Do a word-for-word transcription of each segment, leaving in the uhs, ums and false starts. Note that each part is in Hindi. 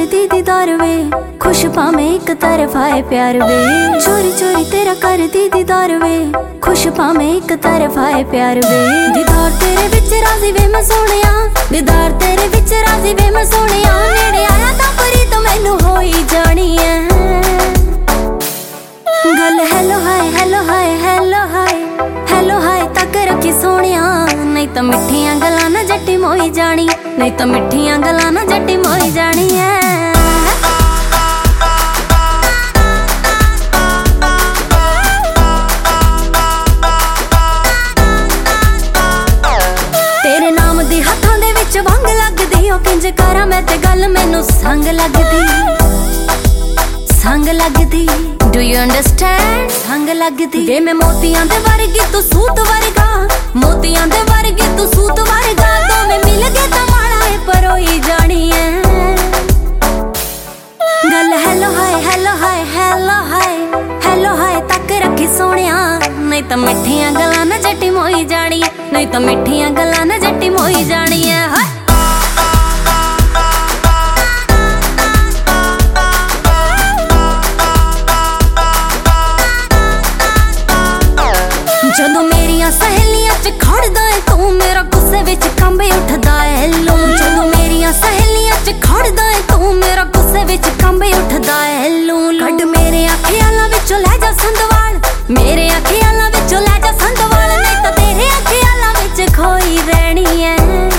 दी दीदार वे, खुश पावे एक तरफा है प्यार वे। चोरी चोरी तेरा कर दी दीदार वे, खुश पावे एक तरफा है प्यार वे। दीदार तेरे विच राजी वे मैं सोनिया, दीदार तेरे विच राजी वे मैं सोनिया। नेड़े आया तां परी तो मैनू हो ही जानी है गल। Hello hi hello hi hello hi hello hi तक रखी सोनिया, नहीं तो मिठियां गल्लां ना जट्टी मोई जानी, नहीं तो मिठियां गल्लां ना जट्टी मोई जानी है। तेरे नाम दी हत्थां दे विच वंग लगदी, ओ किंज करा मैं ते गल मैनू संग लगदी, संग लगदी। Do you understand? संग लगदी वे मैं मोतियां दे वर्गी तू सूत वर्गा, मोतियां दे वर्गी तू सूत वर्गा। तो मैं मिल गए तो माड़ा है परोई जानी है गल। Hello hi hello hi hello hi hello hi तक रखी सोनिया, नहीं तो मिठियां गल्लां ना जट्टी मोई जानी, नहीं तो मिठियां गल्लां ना जट्टी मोई जानी है। हाय जदों मेरियां सहेलियां च खड़दा है तू, मेरा गुस्से विच कंबे उठदा है लू। जदों मेरियां सहेलियां च खड़दा है तू, मेरा गुस्से विच कंबे उठदा है लू। कड मेरे अखियां विचों लै जा संदवाल, मेरे अखियां विचों लै जा संदवाल, नहीं तो तेरे अखियां विच खोई रहनी है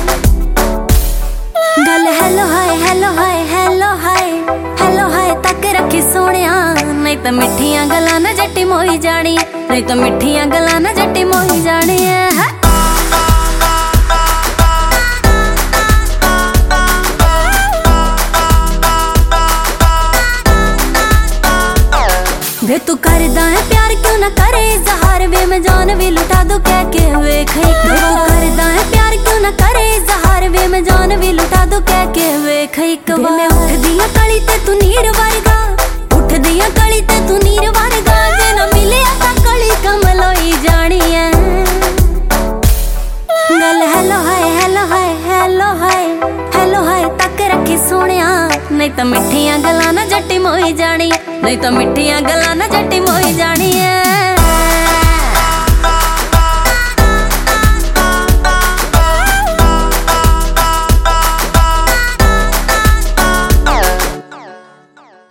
गल। Hello hi hello hi hello hi hello hi तक रखी सोनिया, नहीं तो मिठियां गल्लां ना जट्टी मोई जानी, नहीं तो मिठियां गल्लां ना जट्टी मोई जानी है। वे तू करदा है प्यार क्यों ना करे इज़हार, वे मैं जान भी लुटा दूं कह के वेख एक बार। तू करदा है प्यार क्यों ना करे इज़हार, वे मैं जान भी लुटा दूं कह के वेख एक बार। मैं उठदी आ कली ते तू नीर वर्गा, उठदी आ कली ते तू नीर वर्गा। जे ना मिले तां कली कमल होई जानी है गल। Hello hi hello hi hello hi hello hi तक रखी सोनिया, नहीं तो मिठियां गल्लां ना जट्टी मोई जानी, नहीं तो मिठियां गल्लां ना जट्टी मोई जानी है।